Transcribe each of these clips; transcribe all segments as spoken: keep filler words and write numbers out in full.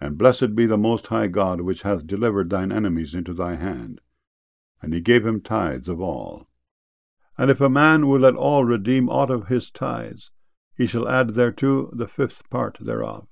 And blessed be the Most High God, which hath delivered thine enemies into thy hand. And he gave him tithes of all. And if a man will at all redeem aught of his tithes, he shall add thereto the fifth part thereof.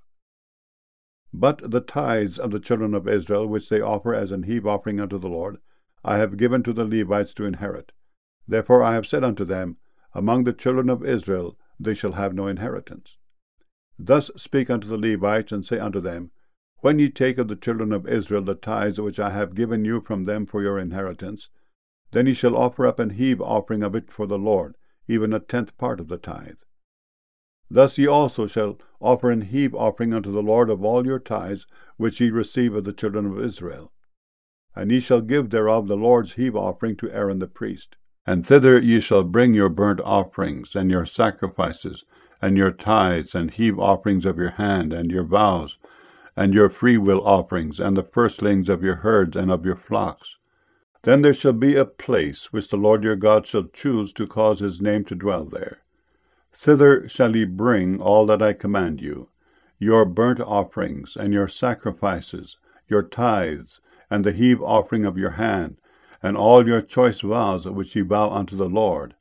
But the tithes of the children of Israel, which they offer as an heave offering unto the Lord, I have given to the Levites to inherit. Therefore I have said unto them, Among the children of Israel they shall have no inheritance. Thus speak unto the Levites, and say unto them, When ye take of the children of Israel the tithes which I have given you from them for your inheritance, then ye shall offer up an heave offering of it for the Lord, even a tenth part of the tithe. Thus ye also shall offer an heave offering unto the Lord of all your tithes which ye receive of the children of Israel. And ye shall give thereof the Lord's heave offering to Aaron the priest. And thither ye shall bring your burnt offerings, and your sacrifices, and your tithes, and heave offerings of your hand, and your vows, and your freewill offerings, and the firstlings of your herds and of your flocks. Then there shall be a place which the Lord your God shall choose to cause his name to dwell there. Thither shall ye bring all that I command you, your burnt offerings, and your sacrifices, your tithes, and the heave offering of your hand, and all your choice vows which ye vow unto the Lord.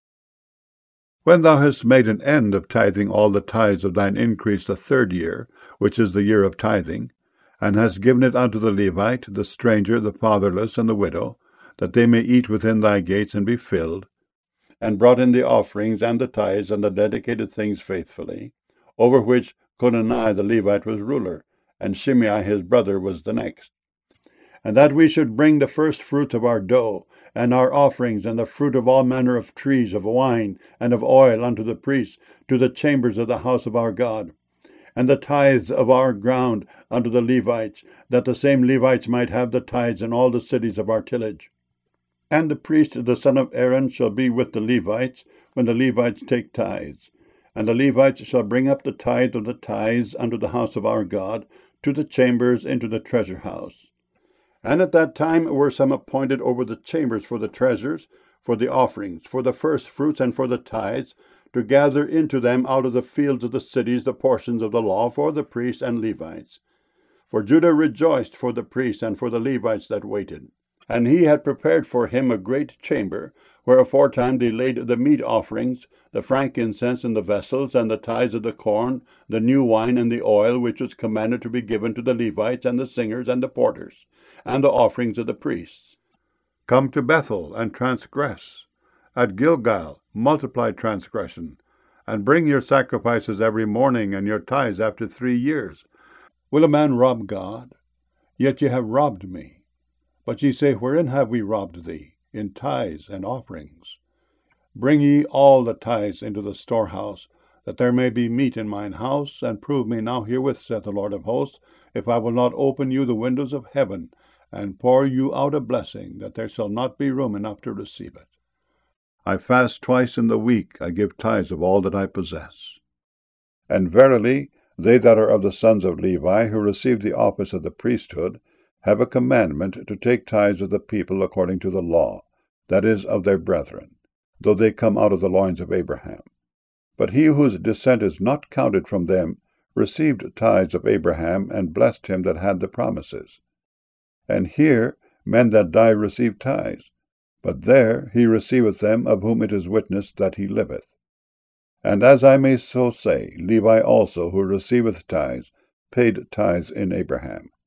When thou hast made an end of tithing all the tithes of thine increase the third year, which is the year of tithing, and hast given it unto the Levite, the stranger, the fatherless, and the widow, that they may eat within thy gates and be filled, and brought in the offerings and the tithes and the dedicated things faithfully, over which Conani the Levite was ruler, and Shimei his brother was the next. And that we should bring the first fruits of our dough, and our offerings, and the fruit of all manner of trees, of wine, and of oil unto the priests, to the chambers of the house of our God, and the tithes of our ground unto the Levites, that the same Levites might have the tithes in all the cities of our tillage. And the priest, the son of Aaron, shall be with the Levites, when the Levites take tithes. And the Levites shall bring up the tithe of the tithes unto the house of our God, to the chambers into the treasure house. And at that time were some appointed over the chambers for the treasures, for the offerings, for the first fruits, and for the tithes, to gather into them out of the fields of the cities the portions of the law for the priests and Levites. For Judah rejoiced for the priests and for the Levites that waited. And he had prepared for him a great chamber, where aforetime they laid the meat offerings, the frankincense in the vessels, and the tithes of the corn, the new wine, and the oil, which was commanded to be given to the Levites, and the singers, and the porters, and the offerings of the priests. Come to Bethel, and transgress. At Gilgal multiply transgression, and bring your sacrifices every morning, and your tithes after three years. Will a man rob God? Yet ye have robbed me. But ye say, Wherein have we robbed thee? In tithes and offerings. Bring ye all the tithes into the storehouse, that there may be meat in mine house, and prove me now herewith, saith the Lord of hosts, if I will not open you the windows of heaven, and pour you out a blessing, that there shall not be room enough to receive it. I fast twice in the week, I give tithes of all that I possess. And verily, they that are of the sons of Levi, who receive the office of the priesthood, have a commandment to take tithes of the people according to the law, that is, of their brethren, though they come out of the loins of Abraham. But he whose descent is not counted from them received tithes of Abraham, and blessed him that had the promises. And here men that die receive tithes, but there he receiveth them of whom it is witnessed that he liveth. And as I may so say, Levi also, who receiveth tithes, paid tithes in Abraham.